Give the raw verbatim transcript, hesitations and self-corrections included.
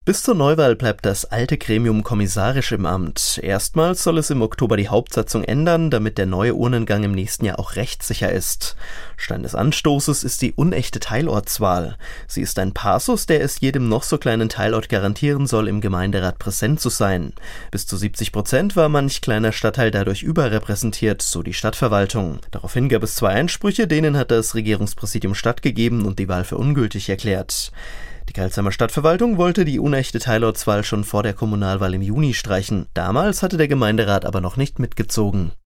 Bis zur Neuwahl bleibt das alte Gremium kommissarisch im Amt. Erstmals soll es im Oktober die Hauptsatzung ändern, damit der neue Urnengang im nächsten Jahr auch rechtssicher ist. Stein des Anstoßes ist die unechte Teilortswahl. Sie ist ein Passus, der es jedem noch so kleinen Teilort garantieren soll, im Gemeinderat präsent zu sein. Bis zu siebzig Prozent war manch kleiner Stadtteil dadurch überrepräsentiert, so die Stadtverwaltung. Daraufhin gab es zwei Einsprüche, denen hat das Regierungspräsidium stattgegeben und die Wahl für ungültig erklärt. Die Karlsheimer Stadtverwaltung wollte die unechte Teilortswahl schon vor der Kommunalwahl im Juni streichen. Damals hatte der Gemeinderat aber noch nicht mitgezogen.